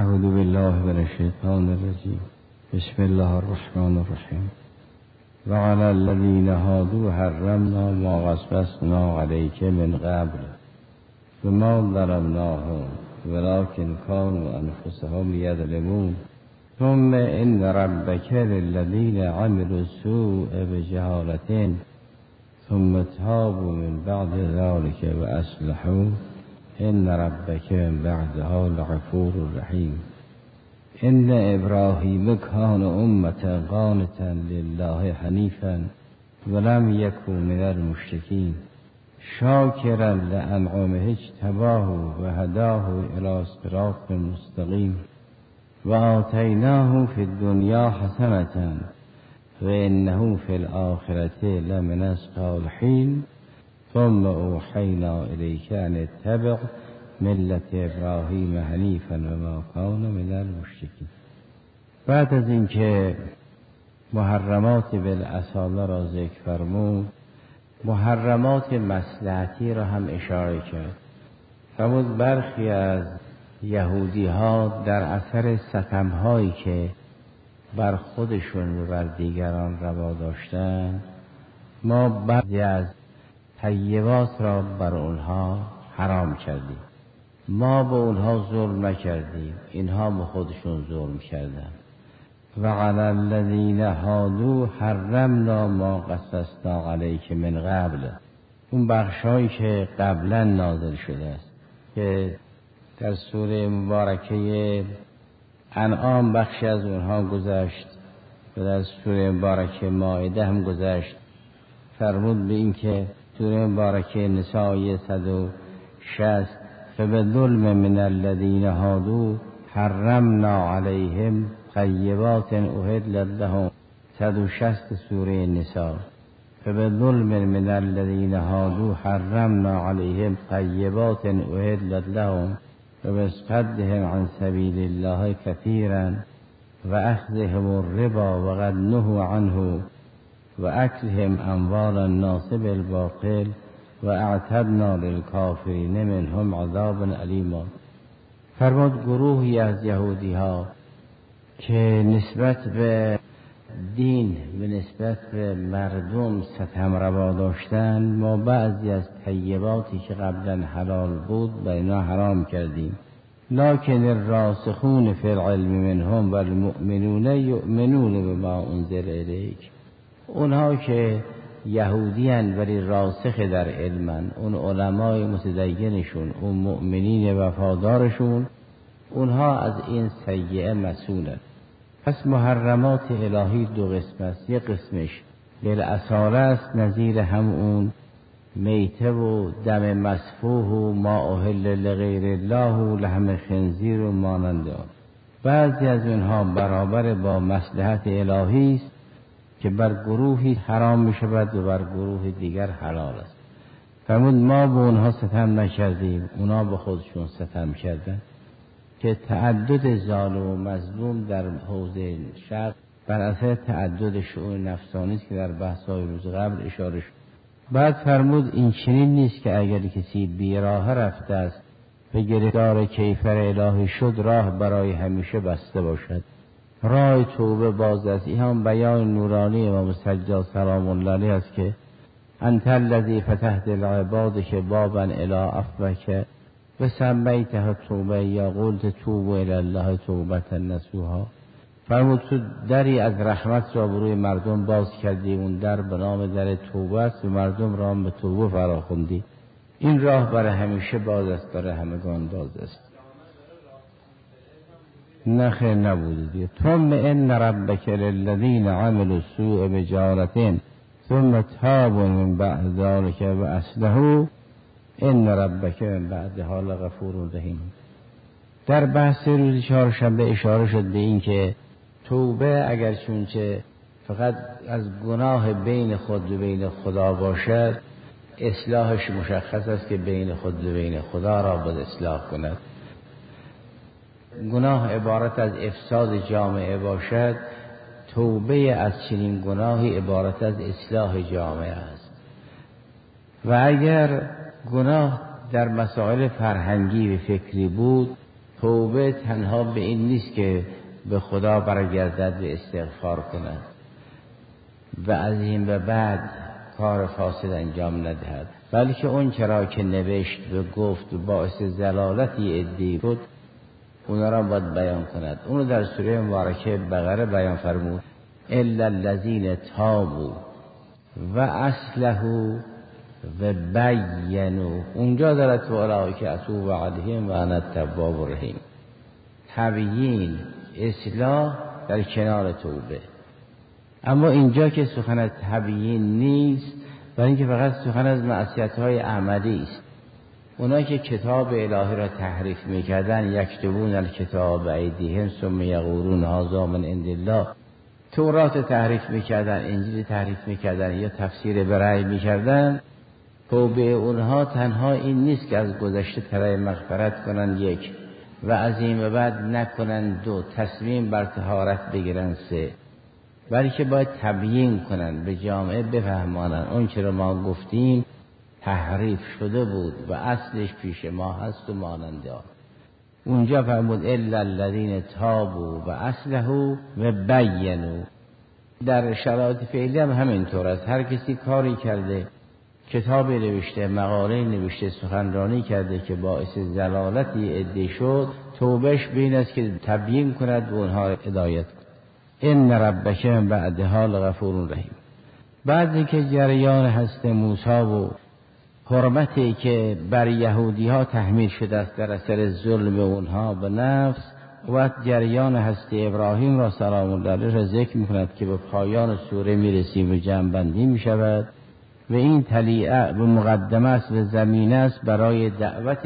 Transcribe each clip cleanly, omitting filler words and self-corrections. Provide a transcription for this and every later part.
اعوذ بالله من الشیطان الرجیم. بسم الله الرحمن الرحیم. وعلى الذين هادوا حرمنا ما قصصنا عليك من قبل وما ظلمناهم ولكن كانوا انفسهم يظلمون ثم ان ربك للذين عملوا السوء بجهالة ثم تابوا من بعد ذلك واصلحوا ان ربك من بعدها لغفور رحیم. ان ابراهیم کان امة قانتا لله حنیفا ولم یکن من المشرکین شاکرا لانعمه اجتباه و هداه الی صراط مستقیم و آتیناه فی الدنیا حسنة و انه فی الآخرة لمن الصالحین ثم اوحینا الیک ان اتبع ملت ابراهیم حنیفا و ما کان من المشرکین. بعد از اینکه محرمات بالاصاله را ذکر فرمود، محرمات مصلحتی را هم اشاره کرد. فرمود برخی از یهودی ها در اثر ستم هایی که بر خودشون و بر دیگران روا داشتند، ما بعضی از طیبات را بر اونها حرام کردیم. ما به اونها ظلم نکردیم، اینها به خودشون ظلم کردن. و علی الذین هادوا حرمنا ما قصصنا علیک من قبل، اون بخشایی که قبلا نازل شده است که در سوره مبارکه انعام بخشی از اونها گذشت و در سوره مبارکه مائده هم گذشت. فرمود به این که سوره مبارکه نساء 160 فبظلم من الذین هادوا حرمنا علیهم طیبات احلت لهم 160 سوره نساء فبظلم من الذین هادوا حرمنا علیهم طیبات احلت لهم و بصدهم عن سبیل الله کثیرا و اخذهم الربا و قد نهوا عنه و اکلهم اموال الناس بالباطل و اعتدنا للکافرین منهم عذابا علیما. فرمود گروهی از یهودی ها که نسبت به دین و نسبت به مردم ستم روا داشتند، ما بعضی از طیباتی که قبلا حلال بود به اینا حرام کردیم. لکن الراسخون فی العلم منهم والمؤمنون یؤمنون بما انزل الیک، اونها که یهودیان ولی راسخ در علمن، اون علمای متدینشون، اون مؤمنین وفادارشون، اونها از این سیئه مسئولن. پس محرمات الهی دو قسم است. یک قسمش بالاصاله است، نظیر همون میته و دم مسفوح و ما اهل لغیر الله و لحم خنزیر و مانند آن. بعضی از اونها برابر با مصلحت الهی است که بر گروهی حرام می شود و بر گروه دیگر حلال است. فرمود ما به اونها ستم نکردیم، اونا به خودشون ستم کردن. که تعدد ظالم و مظلوم در حوزه شرق بر اثر تعدد شؤون نفسانی است که در بحث‌های روز قبل اشاره شد. بعد فرمود این چنین نیست که اگر کسی بی راه رفته است و گرفتار کیفر الهی شد، راه برای همیشه بسته باشد. راه توبه باز است. این هم بیان نورانی امام سجاد سلام الله علیه است که انت الذی فتحت العباد که بابا الی عفوک و سمیته توبه یا قلت توبوا الی الله توبة نصوحا. فرمود تو دری از رحمت را بروی مردم باز کردی، اون در به نام در توبه است و مردم را به توبه فراخوندی. این راه برای همیشه باز است، برای همگان باز است. نخیر نبوده. ثم ان ربک للذین عملوا السوء بجهالة ثم تابوا من بعد ذلك و اصلحوا ان ربک من بعدها لغفور رحیم. در بحث روز چهارشنبه اشاره شد به این که توبه اگر چونچه فقط از گناه بین خود و بین خدا باشد، اصلاحش مشخص است که بین خود و بین خدا را باید اصلاح کند. گناه عبارت از افساد جامعه باشد، توبه از چنین گناهی عبارت از اصلاح جامعه است. و اگر گناه در مسائل فرهنگی و فکری بود، توبه تنها به این نیست که به خدا برگردد و استغفار کند و از این به بعد کار فاسد انجام ندهد، بلکه اون چرا که نوشت و گفت باعث زلالتی عده‌ای شد اونا را باید بیان کند. اونو در سوره مبارکه بقره بیان فرمود الا الذین تابوا و اصلحوا و بینوا. اونجا دارد تو اولئک اتوب علیهم و انا التواب الرحیم. تبیین، اصلاح در کنار توبه. اما اینجا که سخن از تبیین نیست، برای اینکه فقط سخن از معصیت‌های عملی است. اونا که کتاب الهی را تحریف میکردن، یکتبون الکتاب بایدیهم ثم یقولون هذا من عند الله، تورات تحریف میکردن، انجیل تحریف میکردن یا تفسیر برای میکردن، توبه اونها تنها این نیست که از گذشته طلب مغفرت کنن یک، و از این به بعد نکنن دو، تصمیم بر طهارت بگیرن سه، بلکه باید تبیین کنن، به جامعه بفهمانن اون چرا ما گفتیم تحریف شده بود و اصلش پیش ما هست و ماننده آن. اونجا فرمود الا الذین تابوا و اصلحوا و بینوا. در شرایط فعلی هم همینطور است. هر کسی کاری کرده، کتابی نوشته، مقاله نوشته، سخنرانی کرده که باعث زلالتی عده شد، توبهش به این است که تبیین کند و اونها هدایت کند. ان ربک من بعدها لغفور رحیم. بعد اینکه جریان هست موسی و حرمتی که بر یهودی ها تحمیل شده است در اثر ظلم اونها به نفس، و جریان هست ابراهیم را سلام الله علیه را ذکر می‌کند که به پایان سوره میرسیم و جمع‌بندی می‌شود و این طلیعه به مقدمه است و زمینه است برای دعوت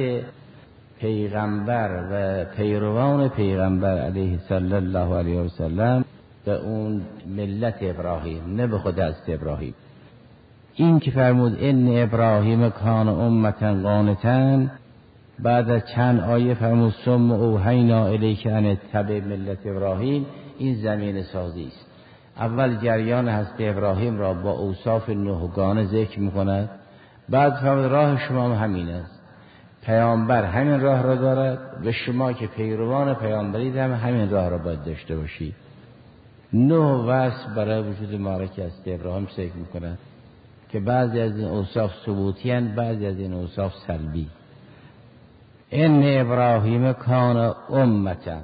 پیغمبر و پیروان پیغمبر علیه صلی الله علیه و سلم به اون ملت ابراهیم، نه به خود از ابراهیم. این که فرمود ان ابراهیم کان امتا قانتا، بعد از چند آیه فرمود ثم اوحینا الیک ان اتبع ملت ابراهیم. این زمین سازی است. اول جریان حضرت ابراهیم را با اوصاف نهگانه ذکر می‌کند، بعد فرمود راه شما همین است، پیامبر همین راه را دارد و شما که پیروان پیامبرید هم همین راه را باید داشته باشید. نه وصف برای وجود مبارک است ابراهیم ذکر می‌کند که بعضی از این اوصاف ثبوتی اند، بعضی از این اوصاف سلبی. ان ابراهیم کان امتا.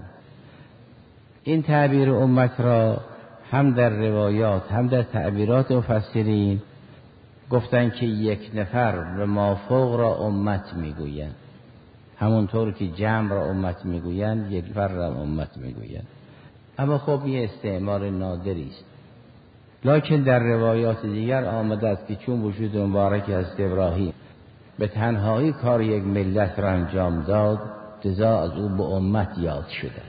این تعبیر امت را هم در روایات هم در تعبیرات مفسرین گفتن که یک نفر و مافوق را امت میگویند، همونطور که جمع را امت میگویند یک نفر را امت میگویند. اما خب این استعمال نادری است. لکن در روایات دیگر آمده است که چون وجود مبارک است ابراهیم به تنهایی کار یک ملت را انجام داد، لذا از او به امت یاد شده.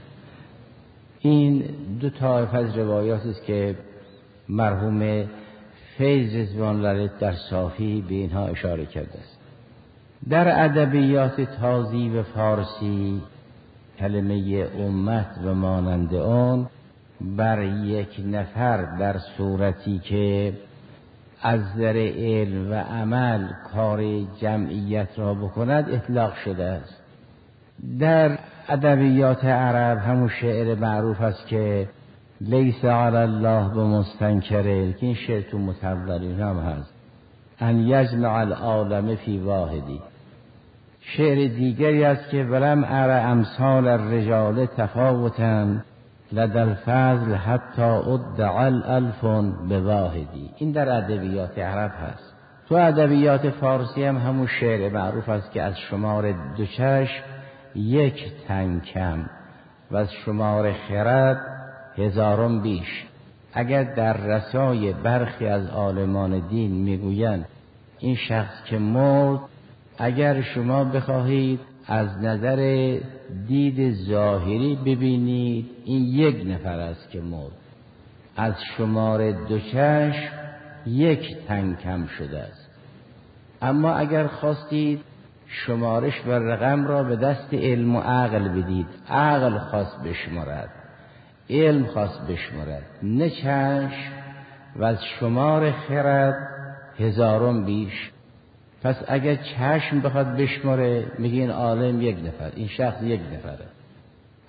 این دو طایفه از روایات است که مرحوم فیض رضوان الله در صافی به اینها اشاره کرده است. در ادبیات تازی و فارسی کلمه امت و مانند آن بر یک نفر در صورتی که از نظر علم و عمل کار جمعیت را بکند اطلاق شده است. در ادبیات عرب همون شعر معروف است که لیس علی الله بمستنکره، که این شعر تو متولین هم هست، ان یجمع العالم فی واحدی. شعر دیگری است که ولم ار امثال الرجال تفاوتا لدى الفضل حتی ادعى الالف بواحدی. این در ادبیات عرب هست. تو ادبیات فارسی هم همون شعر معروف است که از شمار دو چشم یک تن کم و از شمار خرد هزارم بیش. اگر در رسای برخی از عالمان دین میگویند این شخص که مرد، اگر شما بخواهید از نظر دید ظاهری ببینید این یک نفر است که مرد، از شمار دو چشم یک تن کم شده است. اما اگر خواستید شمارش و رقم را به دست علم و عقل بدید، عقل خواست بشمارد، علم خواست بشمارد، نه چشم و از شمار خرد هزارم بیش. پس اگر چشم بخواد بشماره میگه این عالم یک نفر، این شخص یک نفره.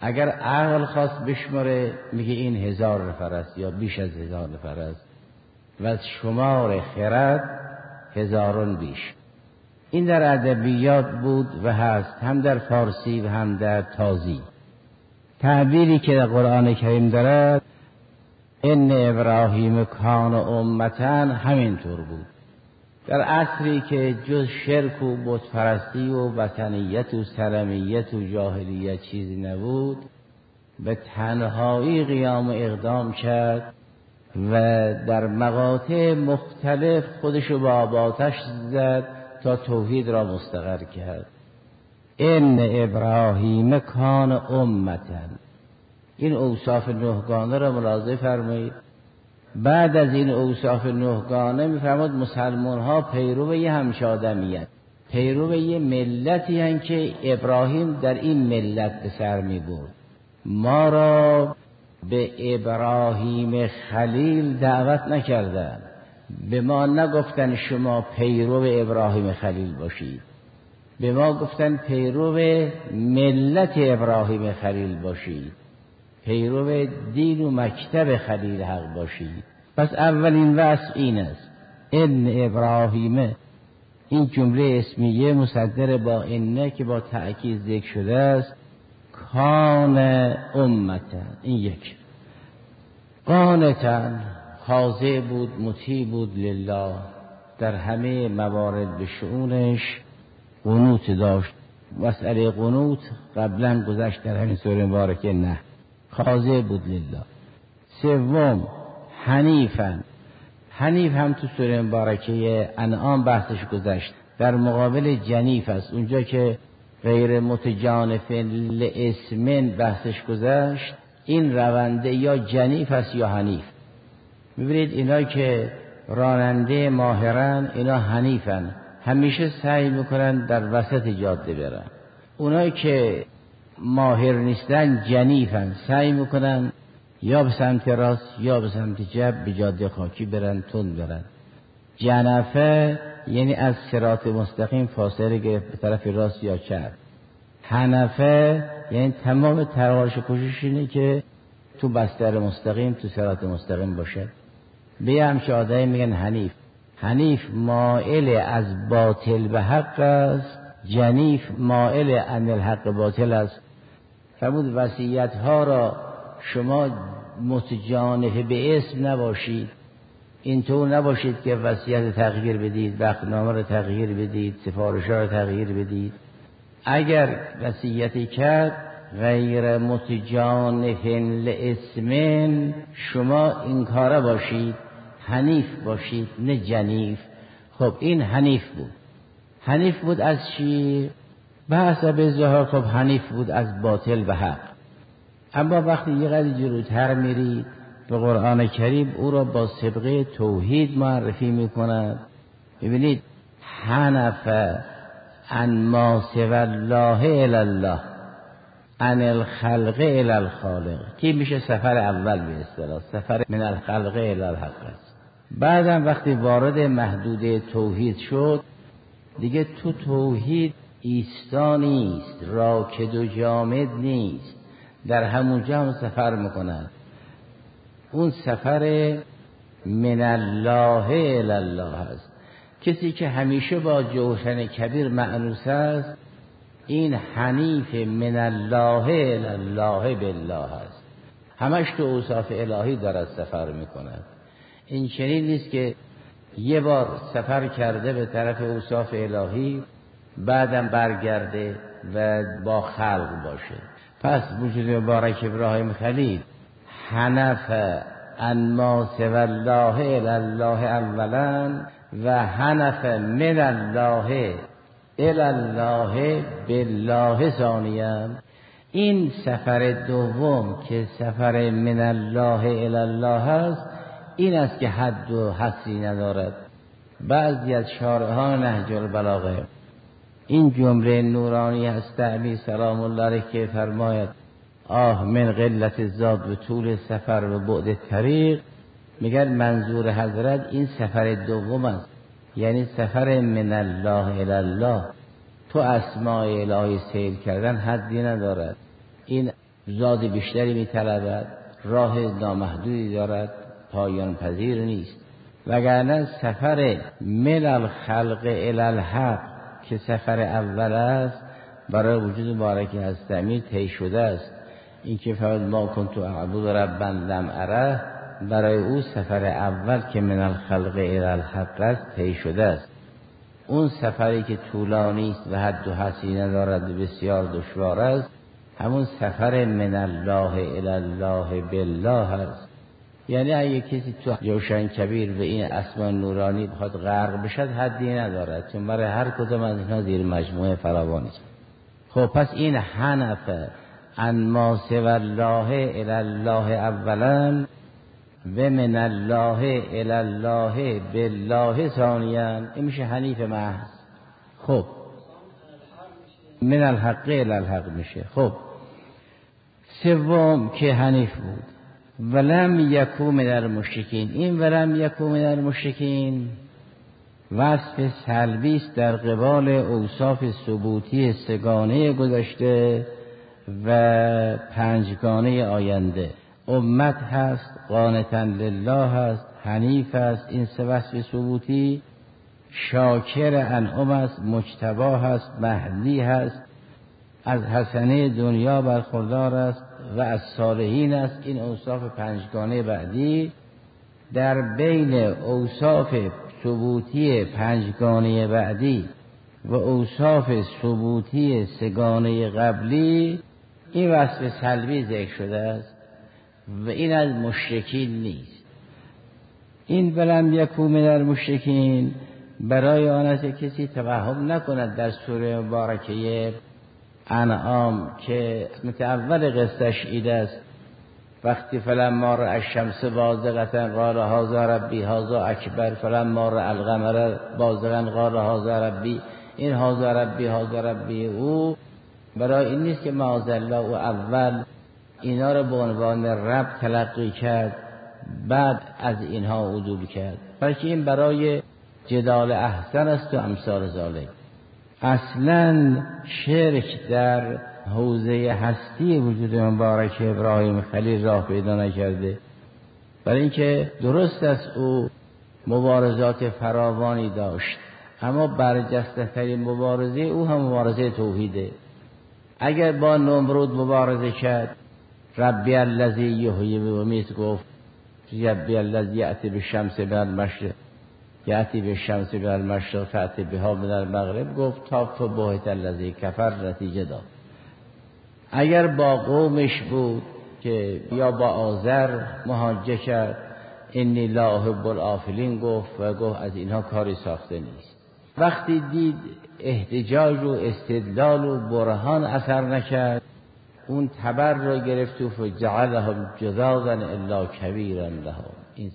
اگر عقل خواست بشماره میگه این 1000 نفر است یا بیش از 1000 نفر است و از شمار خرد هزاران بیش. این در ادبیات بود و هست، هم در فارسی و هم در تازی. تعبیری که در قرآن کریم دارد ان ابراهیم کان امتا همینطور بود. در عصری که جز شرک و بتپرستی و وثنیت و صنمیت و جاهلیت چیزی نبود، به تنهایی قیام و اقدام کرد و در مقاطع مختلف خودشو با آتش زد تا توحید را مستقر کرد. ان ابراهیم کان امتا. این اوصاف نهگانه را ملاحظه فرمایید. بعد از این اوصاف نهگانه میفرماد مسلمان ها پیرو یه همچه آدمیت، پیرو یه ملتی هن که ابراهیم در این ملت به سر می برد. ما را به ابراهیم خلیل دعوت نکردن، به ما نگفتن شما پیرو ابراهیم خلیل باشید، به ما گفتن پیرو ملت ابراهیم خلیل باشید، پیرو دین و مکتب خلیل حق باشید. پس اولین وصف این است، ان ابراهیم. این جمله اسمیه مصدر با انه که با تأکید ذکر شده است. کان امتا، این یک. قانتا، خاضع بود، مطیع بود لله، در همه موارد به شؤونش قنوت داشت. مسئله قنوت قبلا گذشت در همین سوره مبارکه نه. خاضع بود لله. سوم حنیفا. حنیف هم تو سوره مبارکه انعام بحثش گذشت، در مقابل جنیف است. اونجا که غیر متجانف لاسمن بحثش گذشت، این رونده یا جنیف است یا حنیف. می‌بینید اینا که راننده ماهرن اینا حنیفن، همیشه سعی میکنن در وسط جاده برن. اونایی که ماهر نیستن جنیفن، سعی میکنن یا به سمت راست یا به سمت چپ به جاده خاکی برن، تند برن. جنفه یعنی از صراط مستقیم فاصله گرفت به طرف راست یا چپ. حنفه یعنی تمام تلاش کوشش اینه که تو بستر مستقیم، تو صراط مستقیم باشه. به همچه آدمی میگن حنیف. حنیف مائل از باطل به حق است، جنیف مائل عن الحق باطل است. فرمود وصیت ها را شما متجانف به اسم نباشید. اینطور نباشید که وصیت تغییر بدید، وقتنامه را تغییر بدید، سفارش ها را تغییر بدید. اگر وصیتی کرد غیر متجانف لاسمن، شما این کاره باشید، حنیف باشید نه جنیف. خب این حنیف بود. حنیف بود از چی؟ به حسب ظاهر خب حنیف بود از باطل و حق. اما وقتی یه قدر جلوتر میرید به قرآن کریم او را با سبقه توحید معرفی میکند. ببینید حنف عن ما سوی الله الی الله، عن الخلق الی الخالق، که میشه سفر اول به اصطلاح، سفر من الخلق الی الحق است. بعدم وقتی وارد محدوده توحید شد دیگه تو توحید ایستا نیست، راکد و جامد نیست، در همونجا هم سفر میکند. اون سفر من الله الی الله است. کسی که همیشه با جوشن کبیر مأنوس است، این حنیف من الله الی الله بالله است. همش تو اوصاف الهی دارد سفر میکند. این چنین نیست که یه بار سفر کرده به طرف اوصاف الهی بعدم برگرده و با خلق باشه. پس وجود مبارک ابراهیم خلیل حنف عن ما سوی الله الی الله اولا و حنف من الله الی الله بالله ثانیا. این سفر دوم که سفر من الله الی الله است، این است که حد و حصری ندارد. بعضی از شارحان نهج البلاغه این جمله نورانی است تعبیر سلام الله علیه که فرماید آه من قلت زاد و طول سفر و بعد طریق، میگن منظور حضرت این سفر دوم است، یعنی سفر من الله الی الله. تو اسماء الهی سیر کردن حدی ندارد. این زاد بیشتری می‌طلبد، راه نامحدودی دارد، پایان پذیر نیست. وگرنه سفر من الخلق الی الحق که سفر اول است برای وجود مبارک حضرت امیر طی شده است. این که فقط ما کنت اعبد ربا لم اره، برای او سفر اول که من الخلق الی الحق است طی شده است. اون سفری که طولانی است و حد و حصری ندارد و بسیار دشوار است، همون سفر من الله الی الله بالله است. یعنی اگه کسی تو جوشن کبیر و این اسماء نورانی بخواد غرق بشد حدی ندارد، چون برای هر کدوم از اینها زیر مجموعه فراوانی است. خب پس این حنف ان ما سوی الله الی الله اولا و من الله الی الله بالله ثانیا، این میشه حنیف محض. خب من الحق الی الحق میشه. خب سوم که حنیف بود ولم یکو من المشرکین. این ولم یکو من المشرکین وصف سلبی است در قبال اوصاف ثبوتی سگانه گذشته و پنجگانه آینده. امت هست، قانتا لله هست، حنیف است، این سه وصف ثبوتی. شاکر انعم است، مجتبی هست، مهدی هست، از حسنه دنیا برخوردار است و از صالحین است. این اوصاف پنجگانه بعدی در بین اوصاف ثبوتی پنجگانه بعدی و اوصاف ثبوتی سگانه قبلی این وصف سلبی ذکر شده است و این از مشرکین نیست. این ولم یکو من المشرکین برای آن است که کسی توهم نکند در سوره مبارکه انعام که قسمت اول قصهش این است وقتی فلما رأى الشمس بازغة قال هذا ربی هذا اکبر فلما رأى القمر بازغا قال هذا ربی. این هذا ربی هذا ربی او برای این نیست که معاذالله او اول اینا رو به عنوان رب تلقی کرد بعد از اینها عدول کرد، بلکه این برای جدال احسن است و امثال ذالک. اصلا شرک در حوزه هستی وجود مبارک ابراهیم خلیل راه پیدا نکرده، برای اینکه درست است او مبارزات فراوانی داشت، اما برجسته ترین مبارزه او هم مبارزه توحیده. اگر با نمرود مبارزه کرد ربی الذی یحیی و یمیت، گفت ربی الذی یأتی بالشمس من المشرق یأتی بالشمس من المشرق فأتی بها من المغرب، گفت تاف بهت الذی کفر، نتیجه داد. اگر با قومش بود که یا با آذر محاجه کرد انی لا احب الآفلین، گفت از اینها کاری ساخته نیست. وقتی دید احتجاج و استدلال و برهان اثر نکرد اون تبر را گرفت و فجعلهم جذاذا الا کبیرا لهم.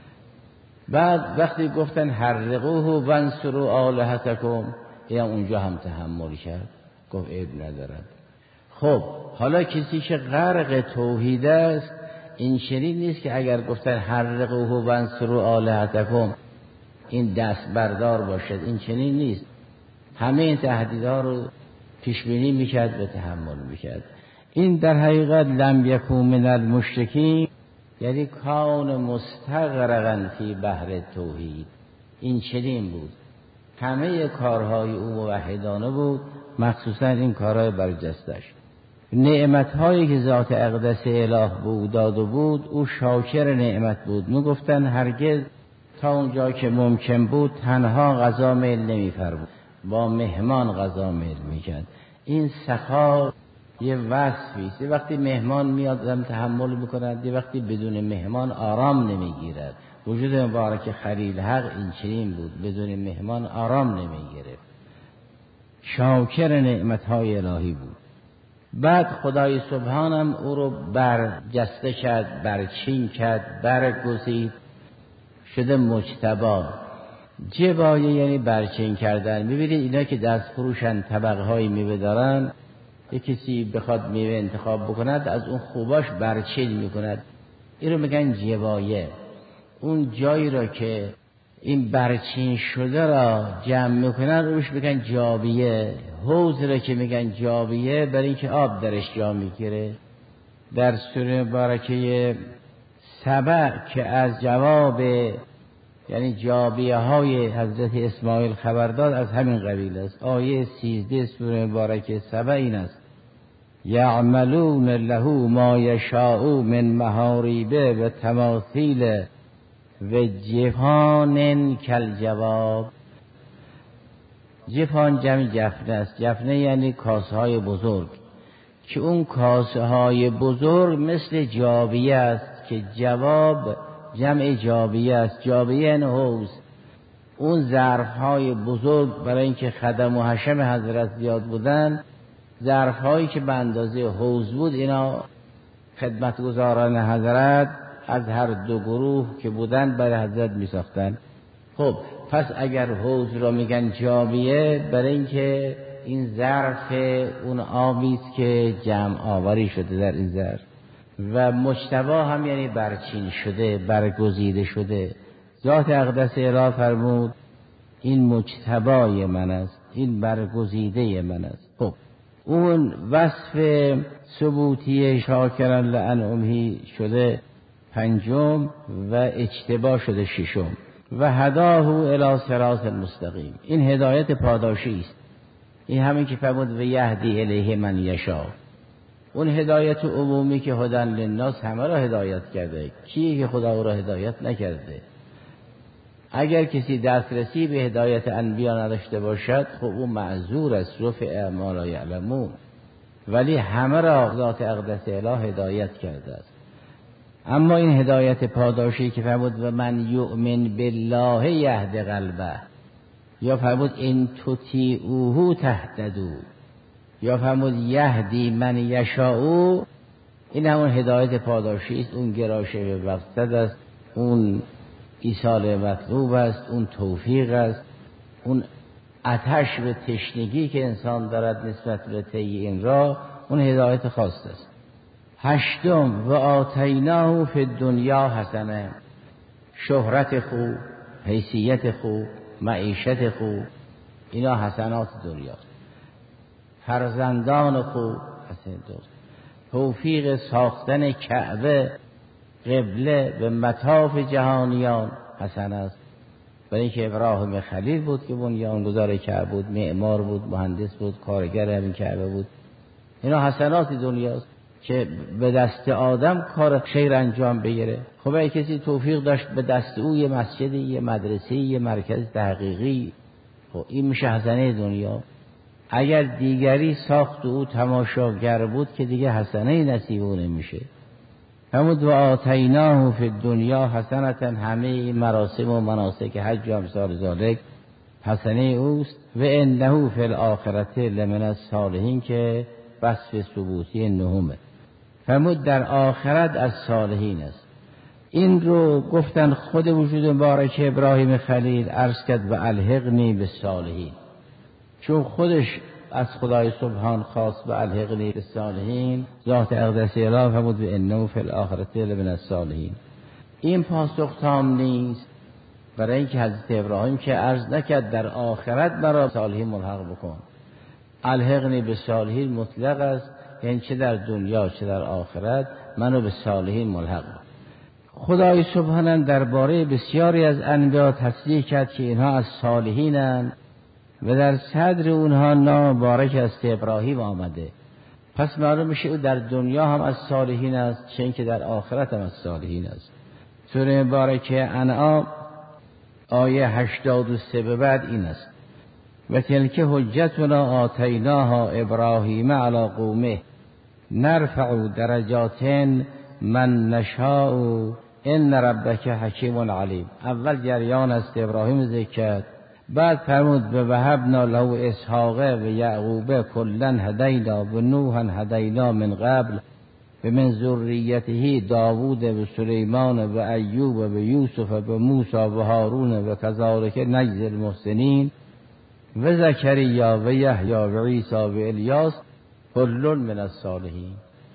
بعد وقتی گفتن حرقوه وانصروا آلهتکم، این اونجا هم تحمل کرد، گفت عیب ندارد. خب حالا کسی که غرق توحید است این چنین نیست که اگر گفتن حرقوه وانصروا آلهتکم این دست بردار باشد، این چنین نیست. همه این تهدیدها رو پیش بینی میکرد و تحمل میکرد. این در حقیقت لم یکو من المشرکین یعنی کان مستغرقا فی بحر توحید، این چنین بود. همه کارهای او موحدانه بود، مخصوصا این کارهای برجستش. نعمتهایی که ذات اقدس اله بود داد و بود او شاکر نعمت بود. میگفتن هرگز تا اونجا که ممکن بود تنها غذا میل نمی‌فرمود، با مهمان غذا میل میکرد. این سخا یه وصفی است. وقتی مهمان میاد آدم تحمل میکند، یه وقتی بدون مهمان آرام نمیگیرد. وجود مبارک خلیل حق این چنین بود، بدون مهمان آرام نمیگرفت. شاکر نعمتهای الهی بود. بعد خدای سبحانم او رو برجسته کرد، برچین کرد، برگزید، شده مجتبی. جبایه یعنی برچین کردن. میبینید اینا که دست فروشن طبقه های میوه دارن، یک کسی بخواد میوه انتخاب بکند از اون خوباش برچین میکند، این رو میگن جبایه. اون جایی را که این برچین شده را جمع میکنن روش میگن جابیه. حوض را که میگن جابیه برای اینکه آب درش جا میگیره. در سوره مبارکه سبع که از جواب یعنی جابیه های حضرت اسماعیل خبر داد از همین قبیل است. آیه 13 سوره مبارکه سبع این است: یعملون له ما یشاء من محاریب و تماثیل و جفان کالجواب. جفان جمع جفنه است. جفنه یعنی کاسه های بزرگ، که اون کاسه های بزرگ مثل جابیه است که جواب جمع جابیه است. جابیه یعنی حوض. اون ظرف های بزرگ برای اینکه خدم و حشم حضرت زیاد بودن، ظرف هایی که به اندازه حوض بود، اینا خدمتگزاران حضرت از هر دو گروه که بودن برای حضرت می ساختن. خب پس اگر حوض را میگن جابیه برای اینکه این ظرف اون آبی است که جمع آوری شده در این ظرف، و مجتبا هم یعنی برچین شده، برگزیده شده. ذات اقدس اله فرمود این مجتبای من است، این برگزیده من است. خب اون وصف ثبوتی شاکرا لانعمه شده پنجم و اجتبا شده ششم. و هداه الی صراط المستقیم، این هدایت پاداشی است. این همین که فرمود و یهدی الیه من یشاء. اون هدایت عمومی که هدن للناس همه را هدایت کرده، کیه که خدا او را هدایت نکرده؟ اگر کسی دسترسی به هدایت انبیا نداشته باشد خب او معذور است، رفع ما لا یعلمون. ولی همه را ذات اقدس اله هدایت کرده است. اما این هدایت پاداشی که فرمود و من یؤمن بالله یهد قلبه، یا فرمود این تطیعوه تهتدوا، یا فرمود یهدی من یشاء، این همون هدایت پاداشی است. اون گراشه به مقصد است، اون ایصال مطلوب است، اون توفیق است، اون آتش به تشنگی که انسان دارد نسبت به طی این راه، اون هدایت خاص است. هشتم و آتیناه فی الدنیا حسنه، شهرت خوب، حیثیت خوب، معیشت خوب، اینا حسنات دنیاست. فرزندان خوب، حسن توفیق ساختن کعبه قبله به مطاف جهانیان حسن است. برای اینکه ابراهیم خلیل بود که بنیانگذار کعبه بود، معمار بود، مهندس بود، کارگر همین کعبه بود. اینا حسنات دنیاست که به دست آدم کار خیر انجام بگیره. خب اگه کسی توفیق داشت به دست او یه مسجدی، یه مدرسه‌ای، یه مرکز تحقیقی، خب این میشه حسنه دنیا. اگر دیگری ساخت او تماشاگر بود که دیگه حسنه نصیب او نمیشه. همون و آتیناه فی الدنیا حسنتا، همه این مراسم و مناسک حج و امثال ذالک حسنه اوست. و انه فی الاخرة لمن الصالحین که وصف ثبوتی نهمه. فرمود در آخرت از صالحین است. این رو گفتن خود وجود مبارک ابراهیم خلیل عرض کرد و الحقنی بالصالحین، چون خودش از خدای سبحان خواست و الحقنی بالصالحین، ذات اقدس اله فرمود و انه فی الاخرة لمن الصالحین. این پاسخ تام نیست برای اینکه حضرت ابراهیم که عرض نکرد در آخرت مرا صالحین ملحق بکن. الحقنی بالصالحین مطلق است، یعنی چه در دنیا چه در آخرت منو به صالحین ملحق بکن. خدای سبحان درباره بسیاری از انبیا تصدیق کرد که اینها از صالحینند و در صدر اونها نام مبارک است ابراهیم آمده. پس معلوم میشه او در دنیا هم از صالحین است، چه اینکه در آخرت هم از صالحین است. سوره مبارکه انعام آیه 83 به بعد این است: و تلک حجتنا آتیناها ابراهیم علی قومه نرفع درجات من نشاء ان ربک حکیم علیم. اول جریان است ابراهیم ذکر کرد، بعد فرمود و وهبنا له اسحاق و یعقوب کلا هدینا و نوحا هدینا من قبل و من ذریته داوود و سلیمان و ایوب و یوسف و موسی و هارون و کذالک نجزی المحسنین و زکریا و یحیی و عیسی و الیاس کل من الصالحین.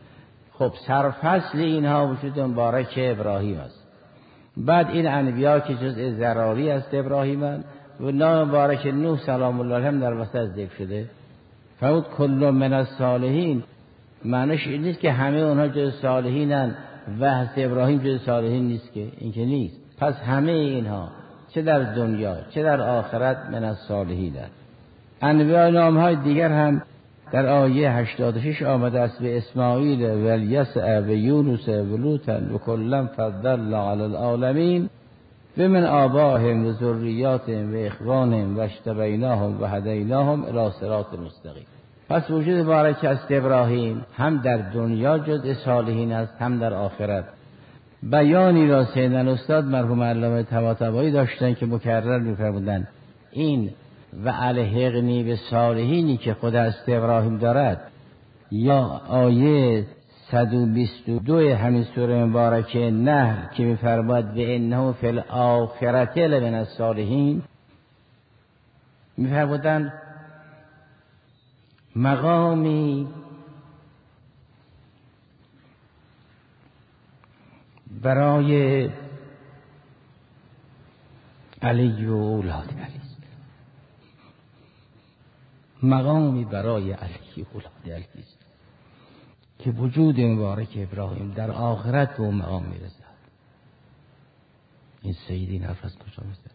خب سرفصل اینها وجود مبارک ابراهیم است. بعد این انبیا که جزء ضراری است ابراهیمن و نام مبارک نوح سلام الله علیه در وسط ذکر شده. فرمود کل من الصالحین، معنیش این نیست که همه اونها جز صالحینن و حضرت ابراهیم جز صالحین نیست، که این که نیست. پس همه اینها چه در دنیا چه در آخرت من الصالحین. انواع نام‌های دیگر هم در آیه 86 آمده است: به اسماعیل و الیسع و یونس و لوط و کلا فضلنا علی العالمین و من آبائهم و ذریاتهم و اخوانهم و اجتبیناهم و هدیناهم الی صراط مستقیم. پس وجود مبارک است ابراهیم هم در دنیا جزء صالحین است، هم در آخرت. بیانی را سیدنا استاد مرحوم علامه طباطبایی داشتن که مکرر می‌فرمودند این و الحقنی به صالحینی که خود است ابراهیم دارد، یا آیه 122 همین سوره مبارکه نحل که می‌فرماید و انه فی الاخرة لمن الصالحین، می‌فرمودند مقامی برای علی و اولاد علی، مقامی برای علی و اولاد علی است که وجود مبارک ابراهیم در آخرت به اون مقام میرسد. این سیدین حرف از کجا میزد؟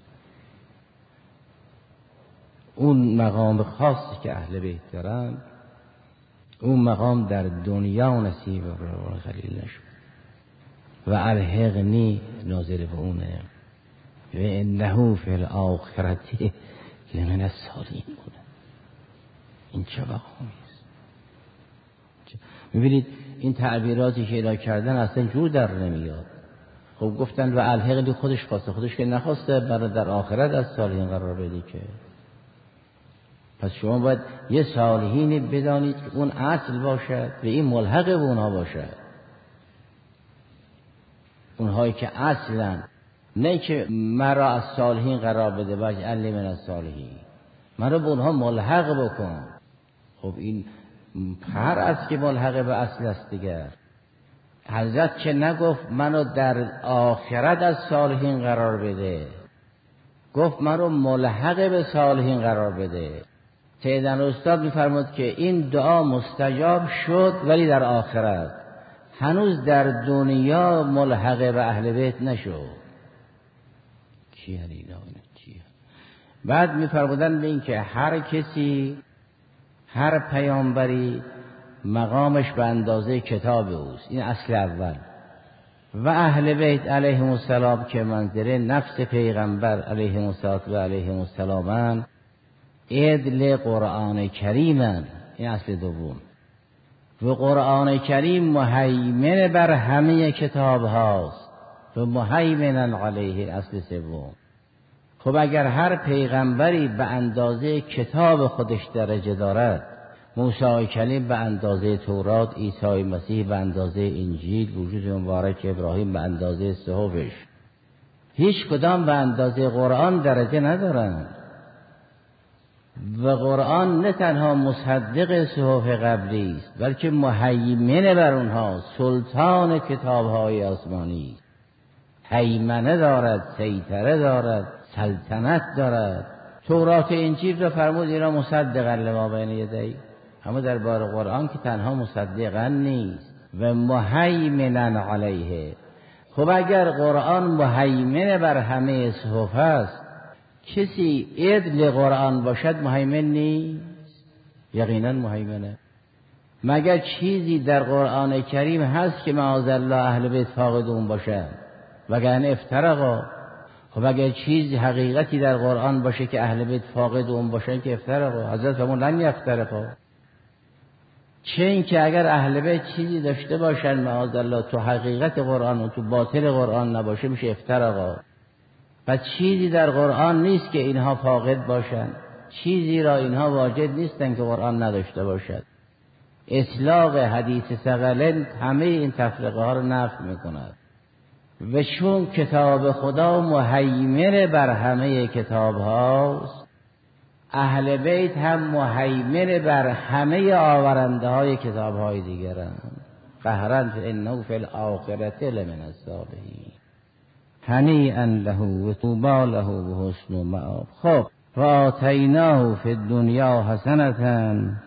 اون مقام خاصی که اهل بیت دارن، اون مقام در دنیا نصیب ابراهیم خلیل نشد و الحقنی ناظر به اونه و انه فی الاخرة لمن الصالحین بوده. این چه مقامی است؟ میبینید این تعبیراتی که ادا کردن اصلا جور در نمیاد. خب گفتن و الحقنی خودش خواسته، خودش که نخواسته برای در آخرت از صالحین قرار بدی که. پس شما باید یه صالحینی بدانید که اون اصل باشد و این ملحق به اونها باشد، اونهایی که اصلا، نه که مرا از صالحین قرار بده واجعلنی من الصالحین، مرا به اونها ملحق بکن. خب این هر از که ملحق به اصل است دیگر. حضرت که نگفت منو در آخرت از صالحین قرار بده، گفت منو ملحق به صالحین قرار بده. سیدنا استاد می‌فرمود که این دعا مستجاب شد ولی در آخرت، هنوز در دنیا ملحق به اهل بیت نشد. کی اینا چیه؟ بعد می‌فرمودن به این که هر کسی، هر پیامبری مقامش به اندازه کتاب اوست، این اصل اول. و اهل بیت علیهم السلام که منظره نفس پیغمبر علیهم السلام عدل قرآن کریمن، این اصل دوم. و قرآن کریم مهیمن بر همه کتاب هاست و مهیمن علیه، اصل سوم. خب اگر هر پیغمبری به اندازه کتاب خودش درجه دارد، موسی کلیم به اندازه تورات، عیسی مسیح به اندازه انجیل، وجود مبارک ابراهیم به اندازه صحفش، هیچ کدام به اندازه قرآن درجه ندارند. و قرآن نه تنها مصدق صحف قبلی است بلکه مهیمن بر اونها، سلطان کتاب‌های آسمانی، هیمنه دارد، سیطره دارد، سلطنت دارد. تورات انجیل را فرمود اینا مصدقا لما بین یدیه، اما در بار قرآن که تنها مصدقا نیست و مهیمنن علیه. خب اگر قرآن مهیمن بر همه صحف است، کسی عدل قرآن باشد مهیمن نیست؟ یقینا مهیمنه. مگر چیزی در قرآن کریم هست که معاذالله اهل بیت فاقد اون باشد؟ وگرنه افترقا. خب اگر چیزی حقیقتی در قرآن باشه که اهل بیت فاقد اون باشن که افترقا. حضرت فرمود لن یفترقا. چه این که اگر اهل بیت چیزی داشته باشن معاذالله تو حقیقت قرآن و تو باطل قرآن نباشه میشه افترقا. و چیزی در قرآن نیست که اینها فاقد باشند، چیزی را اینها واجد نیستن که قرآن نداشته باشد. اطلاق حدیث ثقلین همه این تفرقه ها را نفی میکند. و چون کتاب خدا مهیمن بر همه کتاب هاست، اهل بیت هم مهیمن بر همه آورنده های کتاب های دیگرند. قهرا انه فی الاخرة لمن الصالحین هنیئا له و طوبی له و حسن مآب. خب و آتیناه فی الدنیا حسنة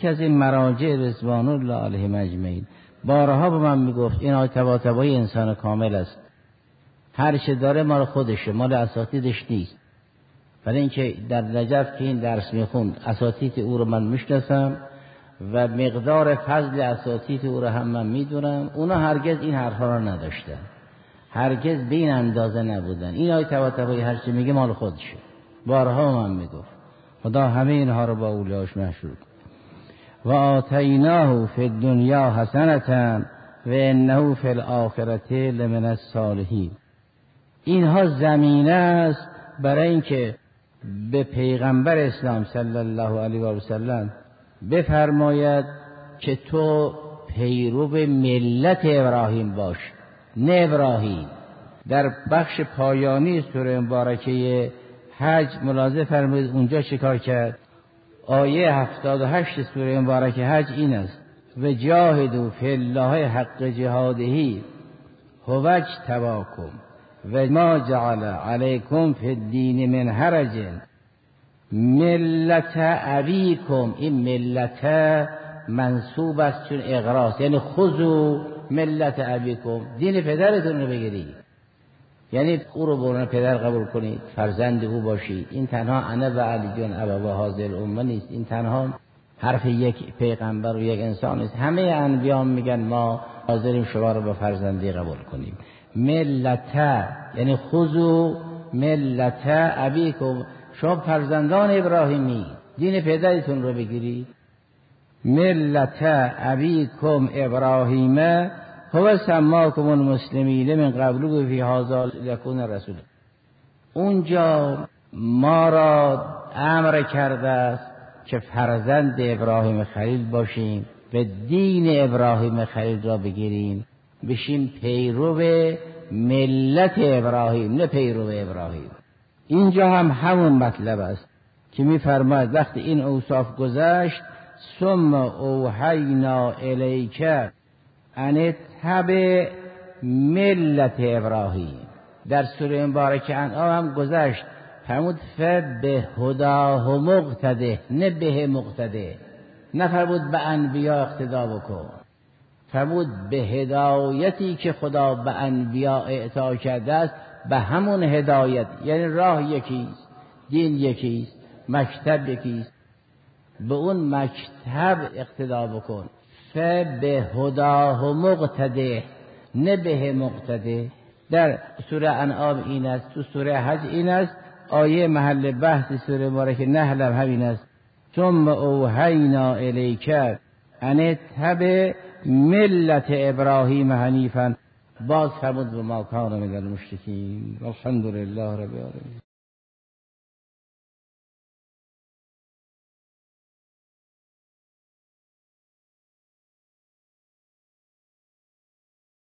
یکی از این مراجع رضوان الله علیهم اجمعین بارها به من میگفت این آیه طباطبایی انسان کامل است، هر چه داره مال خودشه، مال اساتیدش نیست. برای اینکه در نجف که این درس میخوند اساتید او رو من میشناسم و مقدار فضل اساتید او رو هم من میدونم، اونا هرگز این حرفا رو نداشتن، هرگز به این اندازه نبودن. این آیه طباطبایی هر چه میگه مال خودشه، بارها من میگفت. خدا همه اینها رو با اولیاش مشروع. و آتیناه فی الدنیا حسنة و انه فی الاخرة لمن الصالحین. اینها زمینه است برای اینکه به پیغمبر اسلام صلی الله علیه و سلم بفرماید که تو پیرو ملت ابراهیم باش، نه ابراهیم. در بخش پایانی سوره مبارکه حج ملاحظه فرمایید اونجا چیکار کرد؟ آیه 78 سوره مبارکه حج این است: و جاهدوا فی الله حق جهاده هو اجتباکم و ما جعل علیکم فی الدین من حرج ملت ابیکم. این ملت منصوب است چون اغراست، یعنی خذوا ملت ابیکم، دین پدرتون رو بگیرید، یعنی او رو برون پدر قبول کنید، فرزند او باشید. این تنها انا و علی جون ابوا هذه الامه نیست، این تنها حرف یک پیغمبر و یک انسان نیست. همه انبیا میگن ما حاضریم شما رو به فرزندی قبول کنیم. ملت یعنی خذوا ملت ابیکم، شما فرزندان ابراهیمی، دین پدرتون رو بگیرید. ملت ابیکم ابراهیم هو سماکم المسلمین من قبل و فی هذا یکون رسول. اونجا ما را امر کرده است که فرزند ابراهیم خلیل باشیم و دین ابراهیم خلیل را بگیریم، بشیم پیرو ملت ابراهیم نه پیرو ابراهیم. اینجا هم همون مطلب است که می‌فرماید وقتی این اوصاف گذشت ثم اوحینا الیک ان اتبع ملت ابراهیم. در سوره مبارکه انعام هم گذشت فرمود فبه هداه مقتده، نه به مقتده، نفرمود به انبیا اقتدا بکن، فرمود به هدایتی که خدا به انبیا اعطا کرده است، به همون هدایت، یعنی راه یکیست، دین یکیست، مکتب یکیست، به اون مکتب اقتدا بکن. فبه هداه مقتده، نه به مقتده. در سوره انعام این است، تو سوره حج این است، آیه محل بحث سوره مبارکه نحل هم همین است: ثم اوحینا الیک ان اتبع ملت ابراهیم حنیفا. باز فرمود و ما کان من المشرکین. الحمدلله رب العالمین.